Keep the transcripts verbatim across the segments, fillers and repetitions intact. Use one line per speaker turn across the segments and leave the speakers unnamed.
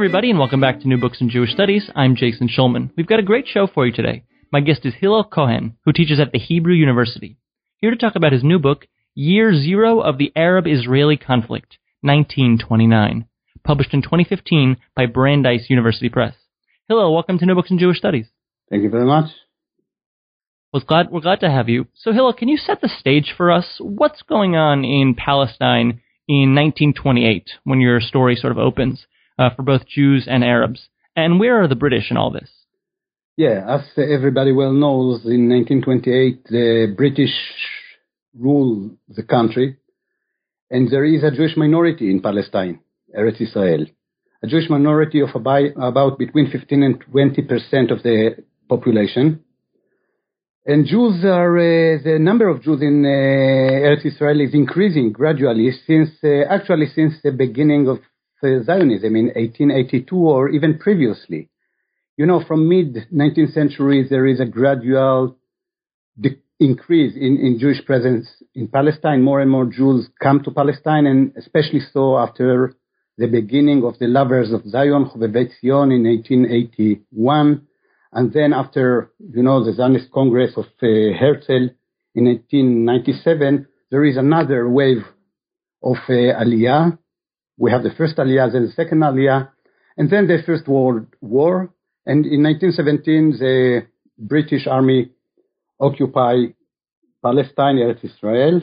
everybody, and welcome back to New Books in Jewish Studies. I'm Jason Schulman. We've got a great show for you today. My guest is Hillel Cohen, who teaches at the Hebrew University. Here to talk about his new book, Year Zero of the Arab-Israeli Conflict, nineteen twenty-nine, published in twenty fifteen by Brandeis University Press. Hillel, welcome to New Books in Jewish Studies.
Thank you very much.
Well, glad, we're glad to have you. So, Hillel, can you set the stage for us? What's going on in Palestine in nineteen twenty-eight, when your story sort of opens uh, for both Jews and Arabs? And where are the British in all this?
Yeah, as everybody well knows, in nineteen twenty-eight, the British rule the country, and there is a Jewish minority in Palestine, Eretz Israel. A Jewish minority of about, about between fifteen and twenty percent of the population. And Jews are, uh, the number of Jews in uh, Eretz Israel is increasing gradually since, uh, actually since the beginning of uh, Zionism in eighteen eighty-two or even previously. You know, from mid-nineteenth century, there is a gradual de- increase in, in Jewish presence in Palestine. More and more Jews come to Palestine, and especially so after the beginning of the Lovers of Zion, Chobevei Zion, in eighteen eighty-one. And then after, you know, the Zionist Congress of uh, Herzl in eighteen ninety-seven, there is another wave of uh, Aliyah. We have the first Aliyah, then the second Aliyah, and then the First World War. And in nineteen seventeen, the British Army occupied Palestine, Eretz Israel.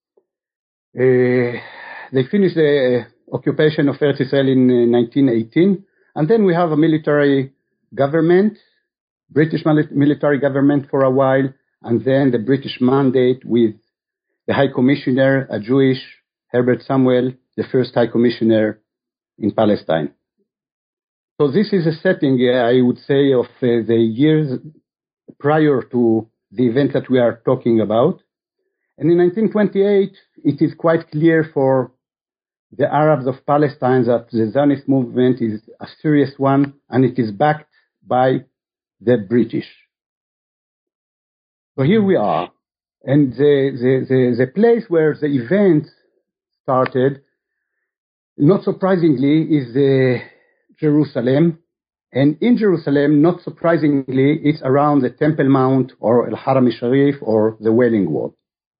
Uh, they finished the occupation of Eretz Israel in uh, nineteen eighteen. And then we have a military government, British military government for a while, and then the British mandate with the High Commissioner, a Jewish, Herbert Samuel, the first High Commissioner in Palestine. So this is a setting, uh, I would say, of uh, the years prior to the event that we are talking about. And in nineteen twenty-eight, it is quite clear for the Arabs of Palestine that the Zionist movement is a serious one, and it is backed by the British. So here we are. And the, the, the, the place where the event started, not surprisingly, is the Jerusalem. And in Jerusalem, not surprisingly, it's around the Temple Mount or El Haram Sharif or the Wailing Wall.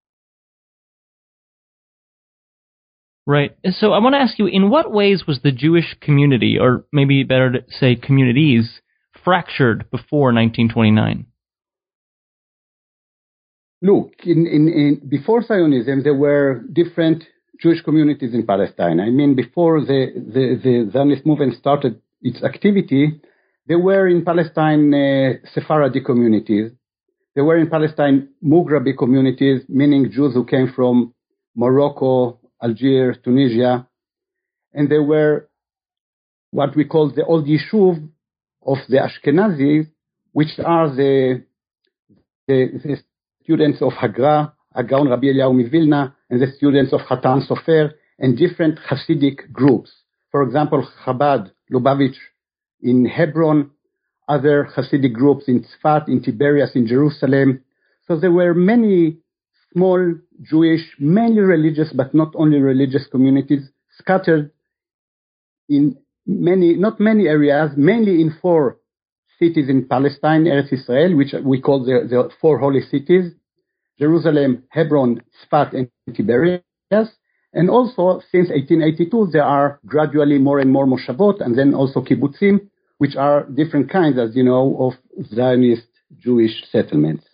Right. So I want to ask you, in what ways was the Jewish community, or maybe better to say communities, fractured before nineteen twenty-nine?
Look, in, in, in, before Zionism, there were different Jewish communities in Palestine. I mean, before the, the, the Zionist movement started its activity, there were in Palestine uh, Sephardi communities. There were in Palestine Mughrabi communities, meaning Jews who came from Morocco, Algiers, Tunisia. And there were what we call the old Yishuv of the Ashkenazis, which are the, the, the students of Hagra, Agaon Rabbi Eliyahu Mivilna, and the students of Hatan Sofer, and different Hasidic groups. For example, Chabad, Lubavitch in Hebron, other Hasidic groups in Tzfat, in Tiberias, in Jerusalem. So there were many small Jewish, mainly religious, but not only religious communities scattered in many, not many areas, mainly in four cities in Palestine, Eretz Israel, which we call the, the four holy cities, Jerusalem, Hebron, Tzfat, and Tiberias. And also, since eighteen eighty-two, there are gradually more and more moshavot, and then also kibbutzim, which are different kinds, as you know, of Zionist Jewish settlements.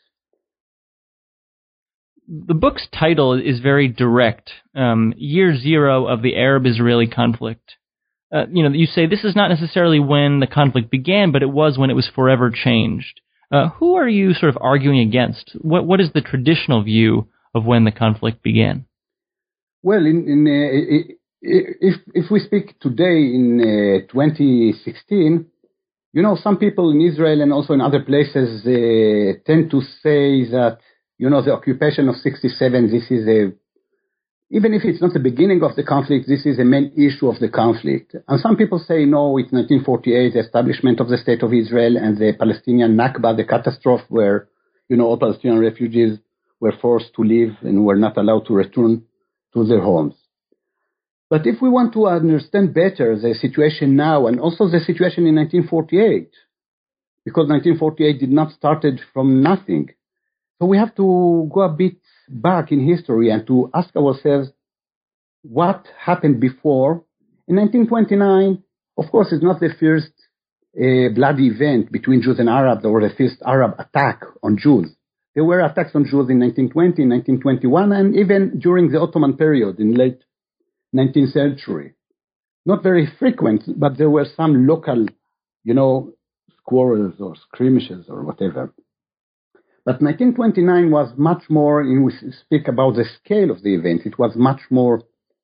The book's title is very direct, um, Year Zero of the Arab-Israeli Conflict. Uh, you know, you say this is not necessarily when the conflict began, but it was when it was forever changed. Uh, who are you sort of arguing against? What What is the traditional view of when the conflict began?
Well, in, in, uh, if if we speak today in uh, twenty sixteen, you know, some people in Israel and also in other places uh, tend to say that, you know, the occupation of sixty-seven, this is a, even if it's not the beginning of the conflict, this is a main issue of the conflict. And some people say, no, it's nineteen forty-eight, the establishment of the State of Israel and the Palestinian Nakba, the catastrophe where, you know, all Palestinian refugees were forced to leave and were not allowed to return to their homes. But if we want to understand better the situation now and also the situation in nineteen forty-eight, because nineteen forty-eight did not started from nothing, so we have to go a bit back in history and to ask ourselves what happened before. In nineteen twenty-nine, of course, it's not the first uh, bloody event between Jews and Arabs or the first Arab attack on Jews. There were attacks on Jews in nineteen twenty, nineteen twenty-one, and even during the Ottoman period in late nineteenth century. Not very frequent, but there were some local, you know, quarrels or skirmishes or whatever. But nineteen twenty-nine was much more, in we speak about the scale of the event, it was much more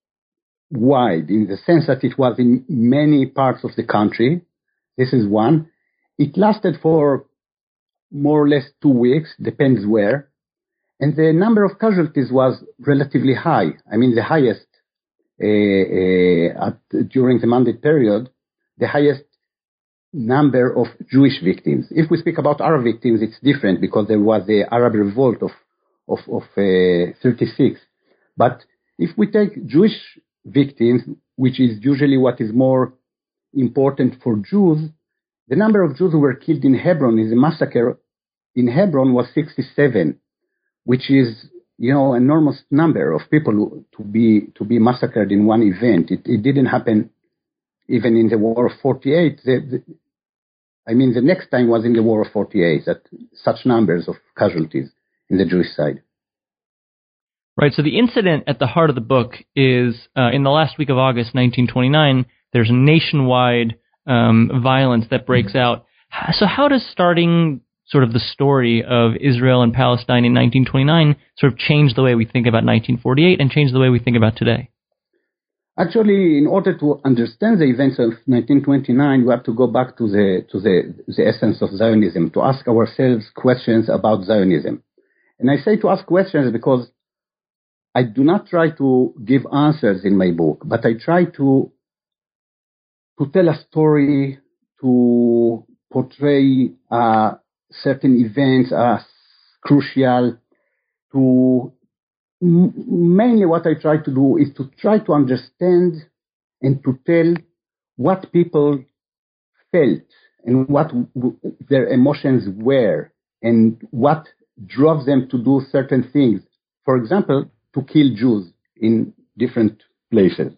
wide in the sense that it was in many parts of the country. This is one. It lasted for more or less two weeks, depends where. And the number of casualties was relatively high. I mean, the highest uh, uh, at, during the Mandate period, the highest number of Jewish victims. If we speak about Arab victims, it's different because there was the Arab revolt of of, of uh, thirty-six. But if we take Jewish victims, which is usually what is more important for Jews, the number of Jews who were killed in Hebron in the massacre in Hebron was sixty-seven, which is, you know, an enormous number of people who, to be to be massacred in one event. It, it didn't happen even in the War of forty-eight. The, the, I mean, the next time was in the War of forty-eight, that such numbers of casualties in the Jewish side.
Right, so the incident at the heart of the book is, uh, in the last week of August nineteen twenty-nine, there's nationwide um, violence that breaks out. So how does starting sort of the story of Israel and Palestine in nineteen twenty-nine sort of change the way we think about nineteen forty-eight and change the way we think about today?
Actually, in order to understand the events of nineteen twenty-nine, we have to go back to the to the, the essence of Zionism, to ask ourselves questions about Zionism. And I say to ask questions because I do not try to give answers in my book, but I try to to tell a story, to portray uh, certain events as crucial, to mainly what I try to do is to try to understand and to tell what people felt and what w- their emotions were and what drove them to do certain things. For example, to kill Jews in different places.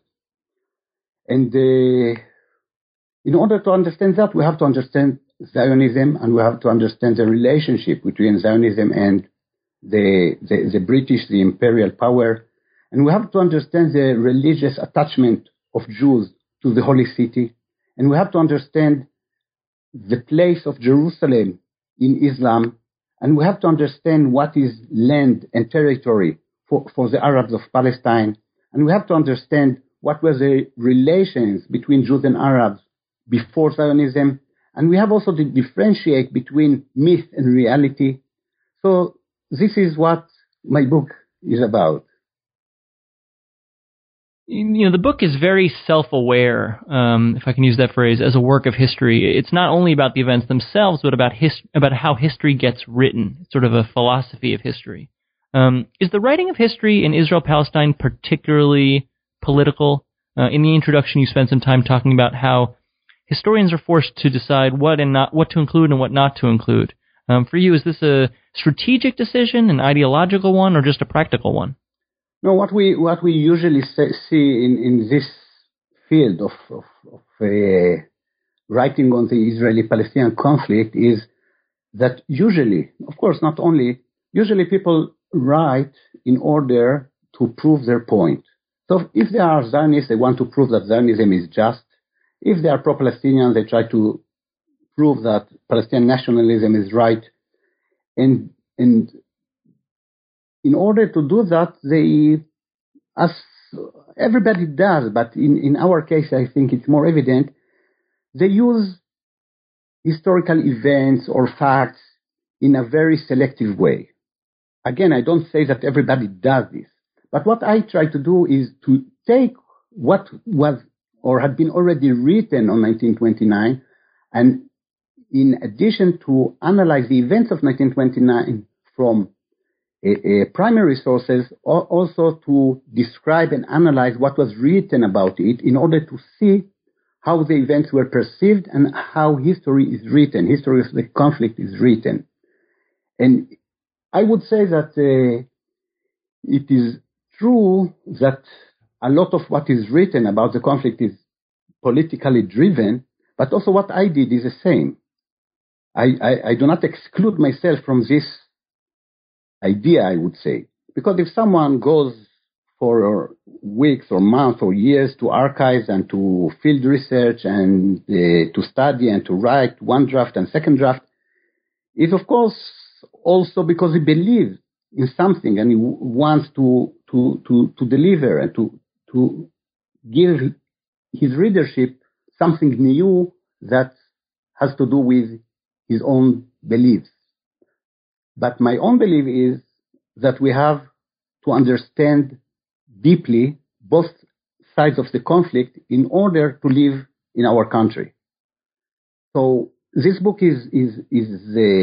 And uh, in order to understand that, we have to understand Zionism and we have to understand the relationship between Zionism and The, the, the British, the imperial power, and we have to understand the religious attachment of Jews to the Holy City, and we have to understand the place of Jerusalem in Islam, and we have to understand what is land and territory for, for the Arabs of Palestine, and we have to understand what were the relations between Jews and Arabs before Zionism, and we have also to differentiate between myth and reality. So this is what my book is about.
You know, the book is very self-aware, um, if I can use that phrase, as a work of history. It's not only about the events themselves, but about his, about how history gets written. It's sort of a philosophy of history. Um, is the writing of history in Israel-Palestine particularly political? Uh, in the introduction, you spent some time talking about how historians are forced to decide what and not what to include and what not to include. Um, for you, is this a strategic decision, an ideological one, or just a practical one?
No, what we what we usually say, see in, in this field of, of, of uh, writing on the Israeli-Palestinian conflict is that usually, of course, not only, usually people write in order to prove their point. So if they are Zionists, they want to prove that Zionism is just. If they are pro-Palestinian, they try to prove that Palestinian nationalism is right. And and in order to do that, they, as everybody does, but in, in our case, I think it's more evident, they use historical events or facts in a very selective way. Again, I don't say that everybody does this, but what I try to do is to take what was or had been already written on nineteen twenty-nine, and in addition to analyze the events of nineteen twenty-nine from uh, primary sources, also to describe and analyze what was written about it in order to see how the events were perceived and how history is written, history of the conflict is written. And I would say that uh, it is true that a lot of what is written about the conflict is politically driven, but also what I did is the same. I, I, I do not exclude myself from this idea, I would say, because if someone goes for weeks or months or years to archives and to field research and uh, to study and to write one draft and second draft, it's of course also because he believes in something and he wants to to to, to deliver and to to give his readership something new that has to do with his own beliefs. But my own belief is that we have to understand deeply both sides of the conflict in order to live in our country. So this book is is is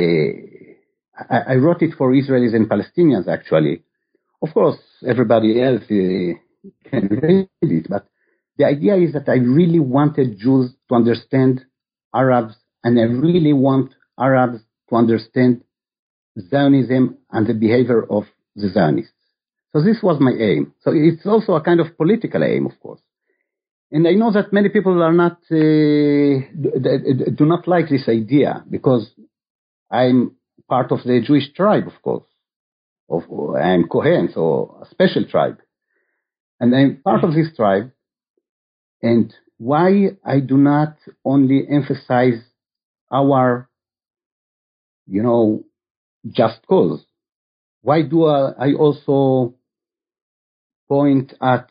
uh, I, I wrote it for Israelis and Palestinians actually. Of course, everybody else uh, can read it, but the idea is that I really wanted Jews to understand Arabs, and I really want Arabs to understand Zionism and the behavior of the Zionists. So this was my aim. So it's also a kind of political aim, of course. And I know that many people are not uh, do not like this idea because I'm part of the Jewish tribe, of course. Of, I'm Kohen, so a special tribe. And I'm part of this tribe. And why I do not only emphasize our, you know, just cause? Why do I also point at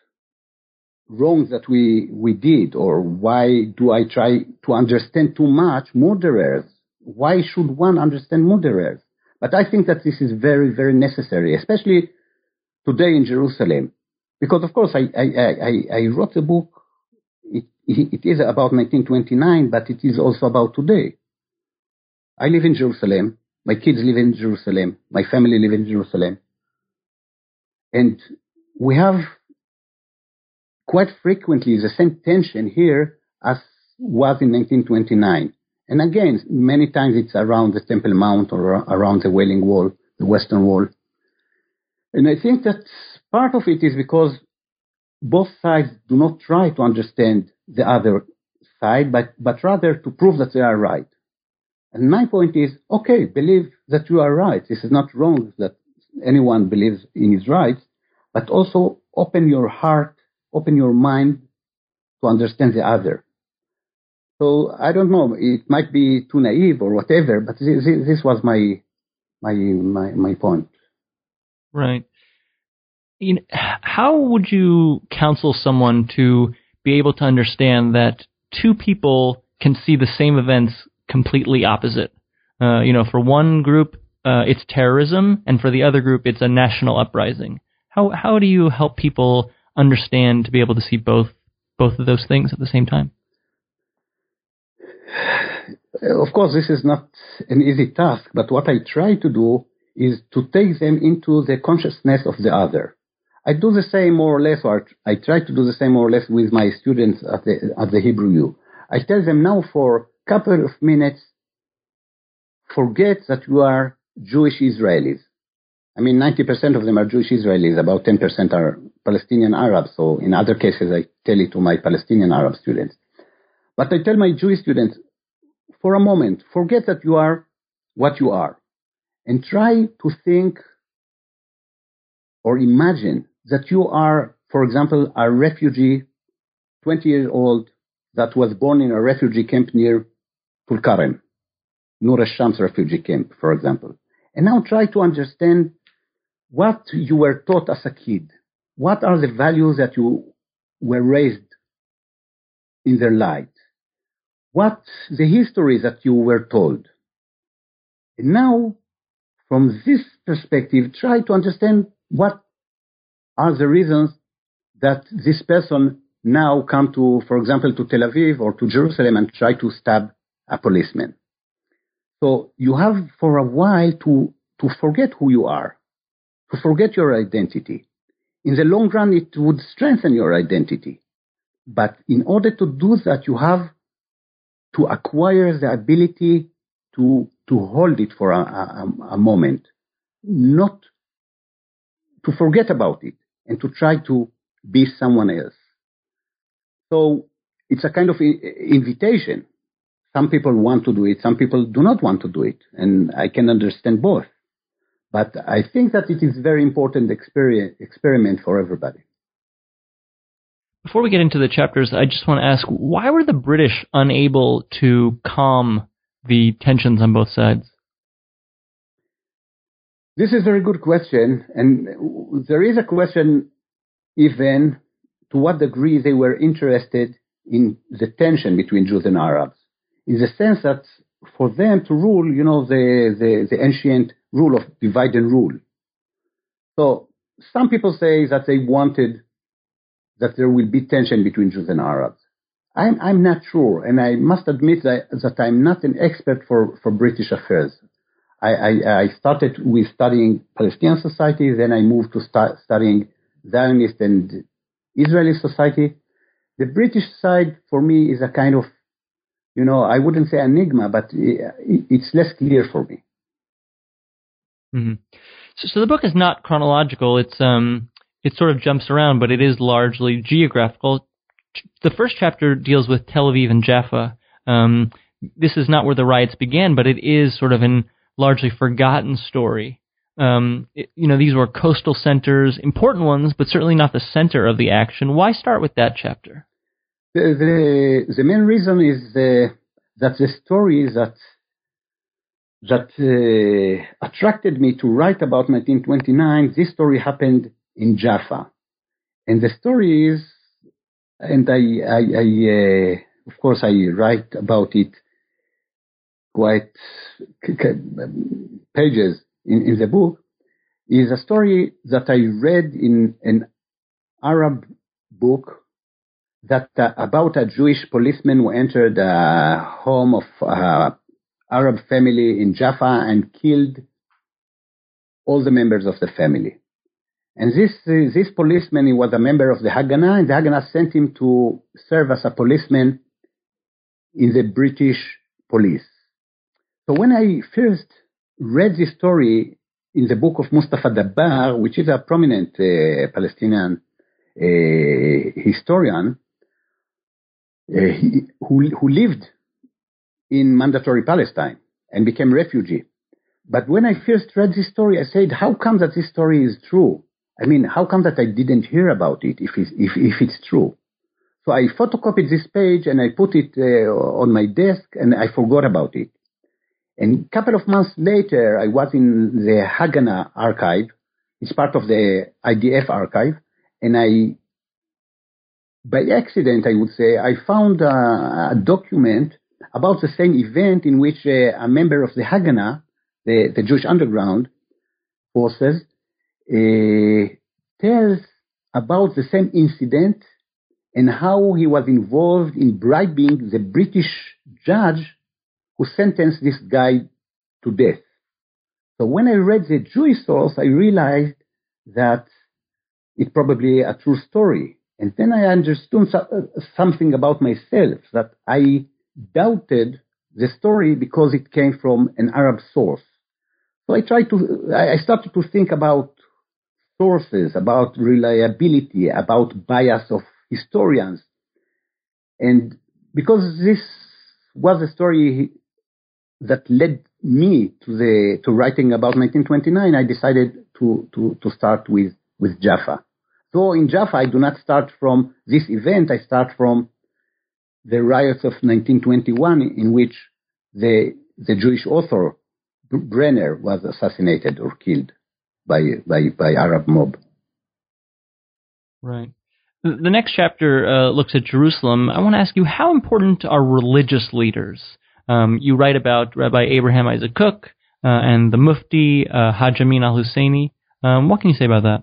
wrongs that we, we did? Or why do I try to understand too much murderers? Why should one understand murderers? But I think that this is very, very necessary, especially today in Jerusalem. Because, of course, I, I, I, I wrote a book. It, it is about nineteen twenty-nine, but it is also about today. I live in Jerusalem. My kids live in Jerusalem. My family live in Jerusalem. And we have quite frequently the same tension here as was in nineteen twenty-nine. And again, many times it's around the Temple Mount or around the Wailing Wall, the Western Wall. And I think that part of it is because both sides do not try to understand the other side, but, but rather to prove that they are right. And my point is, okay, believe that you are right. This is not wrong that anyone believes in his rights, but also open your heart, open your mind to understand the other. So I don't know, it might be too naive or whatever, but this, this was my, my, my, my point.
Right. You know, how would you counsel someone to be able to understand that two people can see the same events completely opposite? Uh, you know, for one group, uh, it's terrorism, and for the other group, it's a national uprising. How how do you help people understand to be able to see both both of those things at the same time?
Of course, this is not an easy task, but what I try to do is to take them into the consciousness of the other. I do the same more or less, or I try to do the same more or less with my students at the, at the Hebrew U. I tell them now for a couple of minutes, forget that you are Jewish Israelis. I mean, ninety percent of them are Jewish Israelis, about ten percent are Palestinian Arabs. So in other cases, I tell it to my Palestinian Arab students. But I tell my Jewish students, for a moment, forget that you are what you are, and try to think or imagine that you are, for example, a refugee, twenty years old, that was born in a refugee camp near Tulkarem, Nur al-Shams refugee camp, for example. And now try to understand what you were taught as a kid. What are the values that you were raised in their light? What the histories that you were told? And now, from this perspective, try to understand what are the reasons that this person now come to, for example, to Tel Aviv or to Jerusalem and try to stab a policeman. So you have for a while to, to forget who you are to forget your identity. In the long run, it would strengthen your identity. But in order to do that, you have to acquire the ability to, to hold it for a, a, a moment, not to forget about it and to try to be someone else. So it's a kind of invitation. Some people want to do it, some people do not want to do it, and I can understand both. But I think that it is a very important experience, experiment for everybody.
Before we get into the chapters, I just want to ask, why were the British unable to calm the tensions on both sides?
This is a very good question, and there is a question even to what degree they were interested in the tension between Jews and Arabs, in the sense that for them to rule, you know, the, the, the ancient rule of divide and rule. So some people say that they wanted that there will be tension between Jews and Arabs. I'm, I'm not sure, and I must admit that, that I'm not an expert for, for British affairs. I, I, I started with studying Palestinian society, then I moved to start studying Zionist and Israeli society. The British side, for me, is a kind of, you know, I wouldn't say enigma, but it's less clear for me.
Mm-hmm. So, so the book is not chronological. It's um, it sort of jumps around, but it is largely geographical. The first chapter deals with Tel Aviv and Jaffa. Um, this is not where the riots began, but it is sort of an largely forgotten story. Um, it, you know, these were coastal centers, important ones, but certainly not the center of the action. Why start with that chapter?
The the, the main reason is uh, that the story that that uh, attracted me to write about nineteen twenty-nine. This story happened in Jaffa, and the story is, and I, I, I uh, of course, I write about it quite pages in, in the book, is a story that I read in an Arab book that uh, about a Jewish policeman who entered a home of uh, Arab family in Jaffa and killed all the members of the family. And this uh, this policeman, he was a member of the Haganah, and the Haganah sent him to serve as a policeman in the British police. So when I first read this story in the book of Mustafa Dabbar, which is a prominent uh, Palestinian uh, historian uh, he, who, who lived in mandatory Palestine and became refugee. But when I first read this story, I said, how come that this story is true? I mean, how come that I didn't hear about it if it's, if, if it's true? So I photocopied this page and I put it uh, on my desk and I forgot about it. And a couple of months later, I was in the Haganah archive. It's part of the I D F archive. And I, by accident, I would say, I found a, a document about the same event in which uh, a member of the Haganah, the, the Jewish underground forces, uh, tells about the same incident and how he was involved in bribing the British judge who sentenced this guy to death. So when I read the Jewish source, I realized that it's probably a true story. And then I understood so, uh, something about myself, that I doubted the story because it came from an Arab source. So I tried to, I started to think about sources, about reliability, about bias of historians. And because this was a story that led me to the to writing about nineteen twenty-nine, I decided to, to, to start with, with Jaffa. So in Jaffa, I do not start from this event, I start from the riots of nineteen twenty-one, in which the the Jewish author Brenner was assassinated or killed by by by Arab mob.
Right. The next chapter uh, looks at Jerusalem. I want to ask you, how important are religious leaders? Um, you write about Rabbi Abraham Isaac Cook uh, and the Mufti uh, Haj Amin al-Husseini. Um, what can you say about that?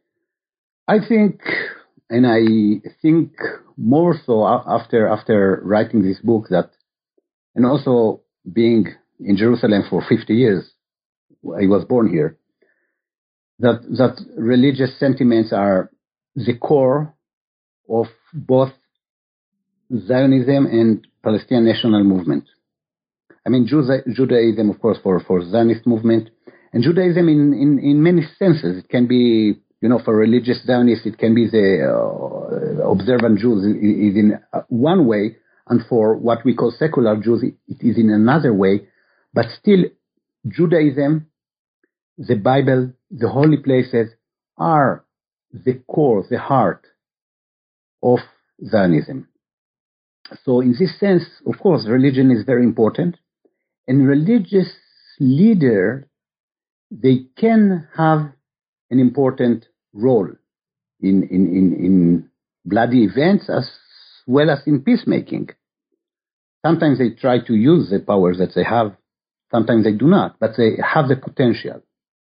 I think, and I think more so after after writing this book, that, and also being in Jerusalem for fifty years, I was born here, that that religious sentiments are the core of both Zionism and Palestinian national movement. I mean, Judaism, of course, for, for Zionist movement, and Judaism in, in, in many senses. It can be, you know, for religious Zionists, it can be the uh, observant Jews is in one way, and for what we call secular Jews, it is in another way. But still, Judaism, the Bible, the holy places are the core, the heart of Zionism. So in this sense, of course, religion is very important. And religious leaders, they can have an important role in, in, in, in bloody events as well as in peacemaking. Sometimes they try to use the powers that they have. Sometimes they do not, but they have the potential.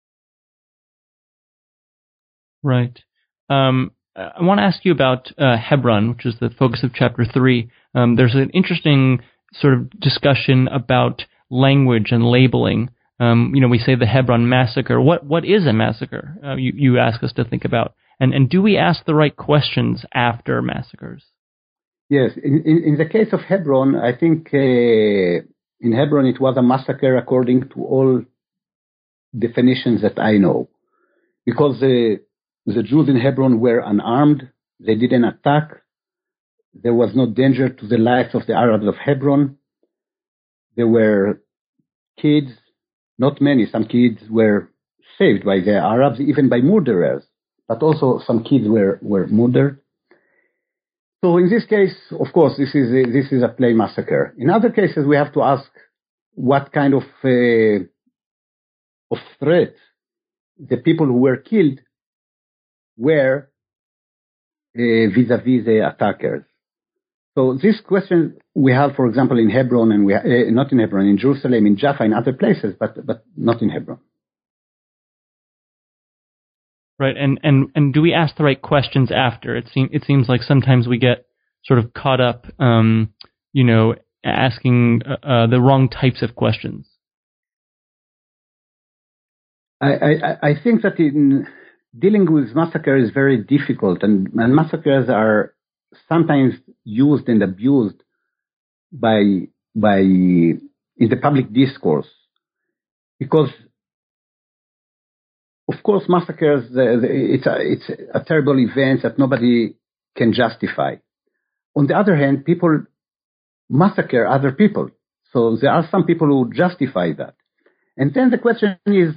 Right. Um, I want to ask you about uh, Hebron, which is the focus of chapter three. Um, there's an interesting sort of discussion about language and labeling. Um, you know, we say the Hebron massacre. What what is a massacre? Uh, you you ask us to think about, and and do we ask the right questions after massacres?
Yes, in in, in the case of Hebron, I think uh, in Hebron it was a massacre according to all definitions that I know, because the the Jews in Hebron were unarmed. They didn't attack. There was no danger to the lives of the Arabs of Hebron. There were kids, not many. Some kids were saved by the Arabs, even by murderers, but also some kids were, were murdered. So in this case, of course, this is a, this is a plain massacre. In other cases, we have to ask what kind of uh, of threat the people who were killed were uh, vis-a-vis the attackers. So this question we have, for example, in Hebron, and we uh, not in Hebron, in Jerusalem, in Jaffa, in other places, but but not in Hebron.
Right, and and and do we ask the right questions after? It seems it seems like sometimes we get sort of caught up, um, you know, asking uh, uh, the wrong types of questions.
I, I I think that in dealing with massacre is very difficult, and, and massacres are sometimes used and abused by by in the public discourse, because of course massacres uh, it's a it's a terrible event that nobody can justify. On the other hand, people massacre other people, so there are some people who justify that, and then the question is,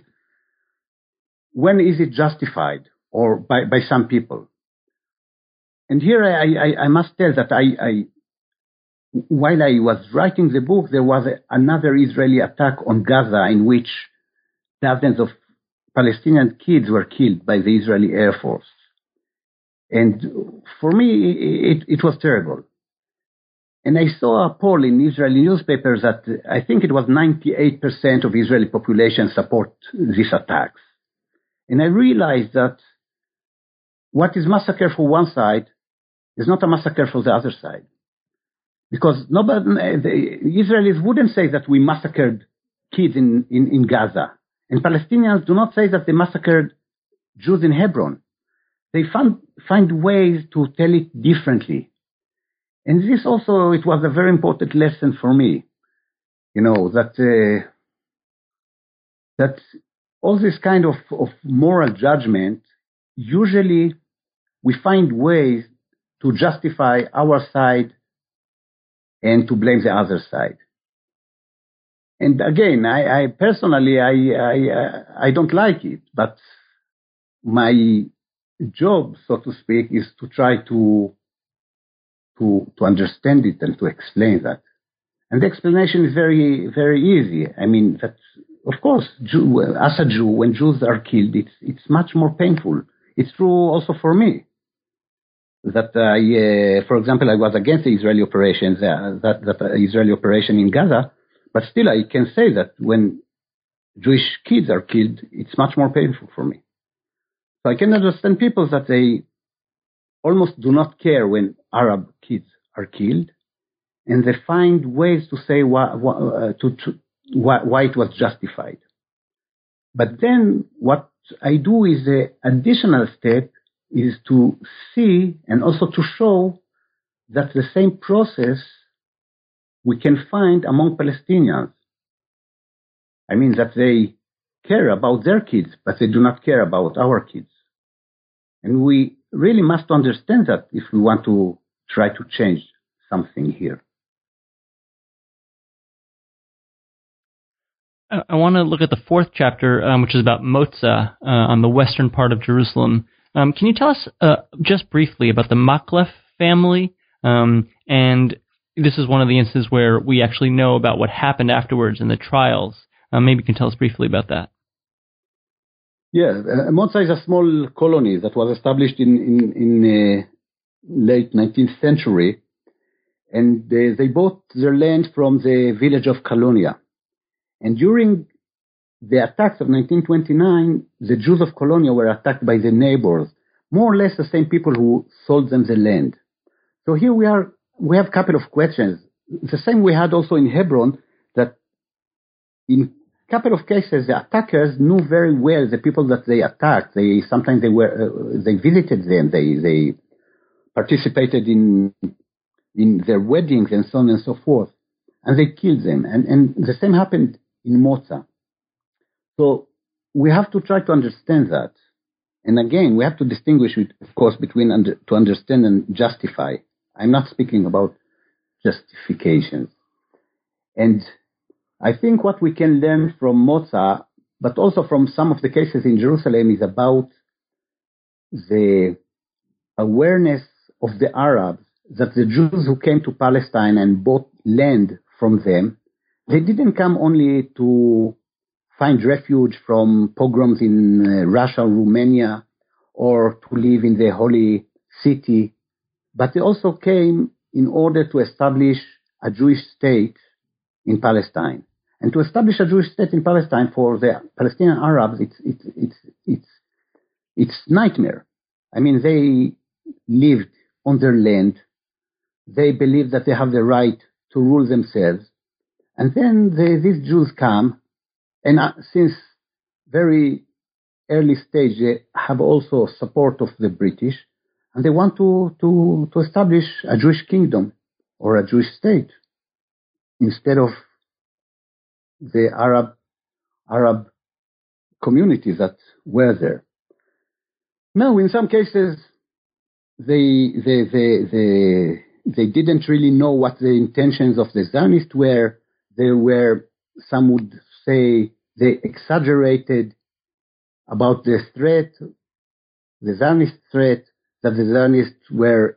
when is it justified, or by, by some people? And here I, I, I must tell that I, I, while I was writing the book, there was a, another Israeli attack on Gaza in which dozens of Palestinian kids were killed by the Israeli Air Force. And for me, it, it was terrible. And I saw a poll in Israeli newspapers that I think it was ninety-eight percent of Israeli population support these attacks. And I realized that what is massacre for one side is not a massacre for the other side. Because nobody, the Israelis wouldn't say that we massacred kids in, in, in Gaza. And Palestinians do not say that they massacred Jews in Hebron. They find, find ways to tell it differently. And this also, it was a very important lesson for me. You know, that, uh, that all this kind of, of moral judgment, usually we find ways to justify our side and to blame the other side. And again, I, I personally, I, I, I don't like it, but my job, so to speak, is to try to, to, to understand it and to explain that. And the explanation is very, very easy. I mean, that, of course, Jew, as a Jew, when Jews are killed, it's, it's much more painful. It's true also for me. That I, uh, for example, I was against the Israeli operations, uh, that, that uh, Israeli operation in Gaza, but still I can say that when Jewish kids are killed, it's much more painful for me. So I can understand people that they almost do not care when Arab kids are killed, and they find ways to say why, why, uh, to, to, why, why it was justified. But then what I do is the additional step is to see and also to show that the same process we can find among Palestinians. I mean that they care about their kids, but they do not care about our kids. And we really must understand that if we want to try to change something here.
I want to look at the fourth chapter, um, which is about Moza uh, on the western part of Jerusalem. Um, can you tell us uh, just briefly about the Maklef family? Um, and this is one of the instances where we actually know about what happened afterwards in the trials. Uh, maybe you can tell us briefly about that.
Yeah, uh, Moza is a small colony that was established in in, in uh, late nineteenth century, and they, they bought their land from the village of Colonia. And during the attacks of nineteen twenty-nine, the Jews of Colonia were attacked by the neighbors, more or less the same people who sold them the land. So here we are, we have a couple of questions. The same we had also in Hebron, that in a couple of cases, the attackers knew very well the people that they attacked. They sometimes they were uh, they visited them, they they participated in in their weddings and so on and so forth, and they killed them. And and the same happened in Moza. So we have to try to understand that. And again, we have to distinguish, of course, between under, to understand and justify. I'm not speaking about justifications. And I think what we can learn from Moza, but also from some of the cases in Jerusalem, is about the awareness of the Arabs that the Jews who came to Palestine and bought land from them, they didn't come only to find refuge from pogroms in uh, Russia, Romania, or to live in the Holy City, but they also came in order to establish a Jewish state in Palestine. And to establish a Jewish state in Palestine for the Palestinian Arabs, it's it's it's it's it's nightmare. I mean, they lived on their land. They believe that they have the right to rule themselves. And then they, these Jews come, and uh, since very early stage, they have also support of the British, and they want to, to, to establish a Jewish kingdom or a Jewish state instead of the Arab Arab communities that were there. Now, in some cases, they they they they they didn't really know what the intentions of the Zionists were. They were, some would say, they exaggerated about the threat, the Zionist threat, that the Zionists were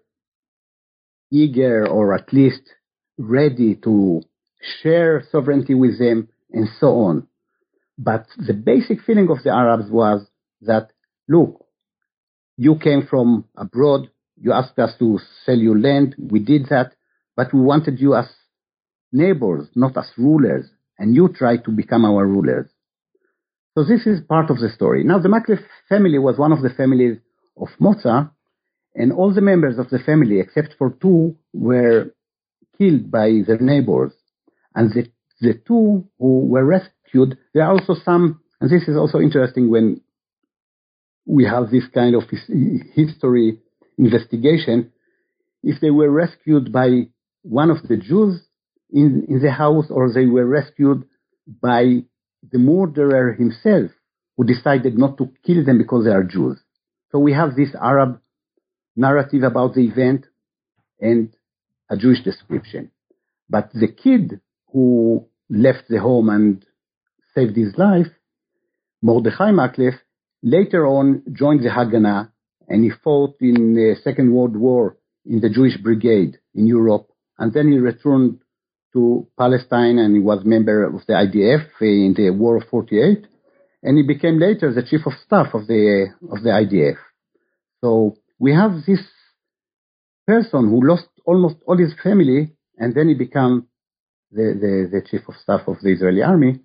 eager or at least ready to share sovereignty with them and so on. But the basic feeling of the Arabs was that, look, you came from abroad, you asked us to sell you land, we did that, but we wanted you as neighbors, not as rulers, and you tried to become our rulers. So this is part of the story. Now, the Maklef family was one of the families of Moza, and all the members of the family, except for two, were killed by their neighbors. And the, the two who were rescued, there are also some, and this is also interesting when we have this kind of history investigation, if they were rescued by one of the Jews in, in the house, or they were rescued by the murderer himself, who decided not to kill them because they are Jews. So we have this Arab narrative about the event and a Jewish description. But the kid who left the home and saved his life, Mordechai Maklef, later on joined the Haganah, and he fought in the Second World War in the Jewish Brigade in Europe, and then he returned to Palestine, and he was member of the I D F in the War of forty-eight, and he became later the chief of staff of the of the I D F. So we have this person who lost almost all his family, and then he became the, the, the chief of staff of the Israeli army.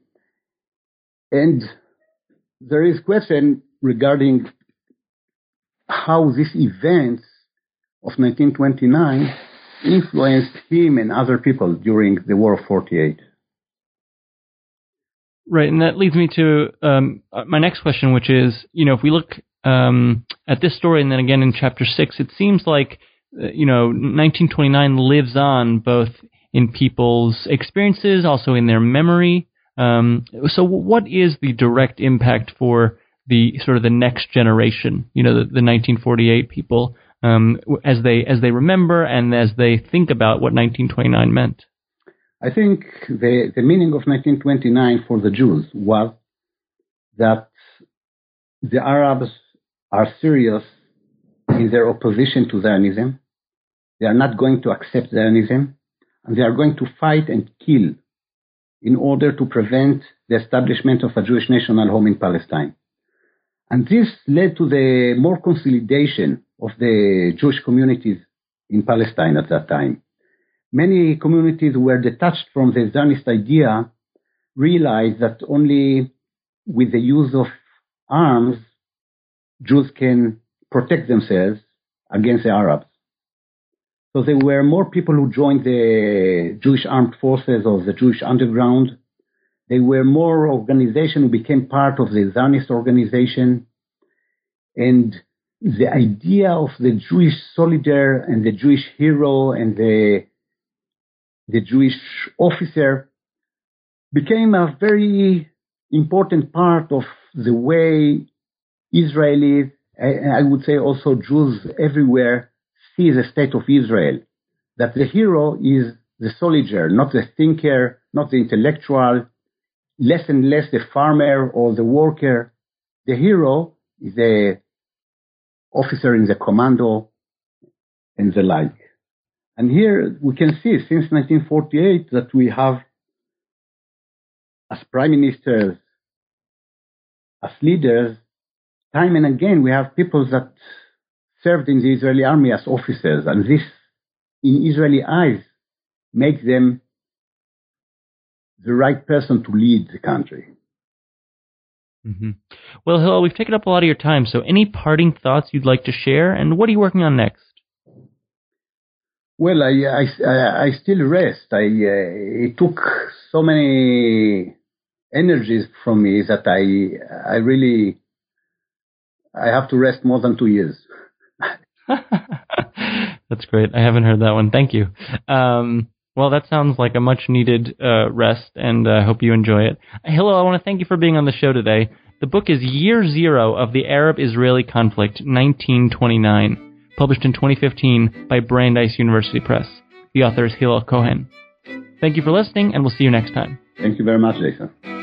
And there is question regarding how these events of nineteen twenty-nine influenced him and other people during the War of forty-eight.
Right, and that leads me to um, my next question, which is, you know, if we look um, at this story and then again in chapter six, it seems like, uh, you know, nineteen twenty-nine lives on both in people's experiences, also in their memory. Um, so what is the direct impact for the sort of the next generation, you know, the, the nineteen forty-eight people, um, as they as they remember and as they think about what nineteen twenty-nine meant?
I think the, the meaning of nineteen twenty-nine for the Jews was that the Arabs are serious in their opposition to Zionism. They are not going to accept Zionism, and they are going to fight and kill in order to prevent the establishment of a Jewish national home in Palestine. And this led to the more consolidation of the Jewish communities in Palestine at that time. Many communities who were detached from the Zionist idea realized that only with the use of arms, Jews can protect themselves against the Arabs. So there were more people who joined the Jewish armed forces or the Jewish underground. There were more organizations who became part of the Zionist organization. And the idea of the Jewish soldier and the Jewish hero and the the Jewish officer became a very important part of the way Israelis, I would say also Jews everywhere, see the state of Israel. That the hero is the soldier, not the thinker, not the intellectual, less and less the farmer or the worker. The hero is the officer in the commando and the like. And here we can see since nineteen forty-eight that we have, as prime ministers, as leaders, time and again we have people that served in the Israeli army as officers, and this, in Israeli eyes, makes them the right person to lead the country.
Mm-hmm. Well, Hillel, we've taken up a lot of your time, so any parting thoughts you'd like to share, and what are you working on next?
Well, I I, I still rest. I uh, it took so many energies from me that I I really I have to rest more than two years.
That's great. I haven't heard that one. Thank you. Um, well, that sounds like a much needed uh, rest, and I uh, hope you enjoy it. Hillel, I want to thank you for being on the show today. The book is Year Zero of the Arab-Israeli Conflict, nineteen twenty-nine. Published in twenty fifteen by Brandeis University Press. The author is Hillel Cohen. Thank you for listening, and we'll see you next time.
Thank you very much, Jason.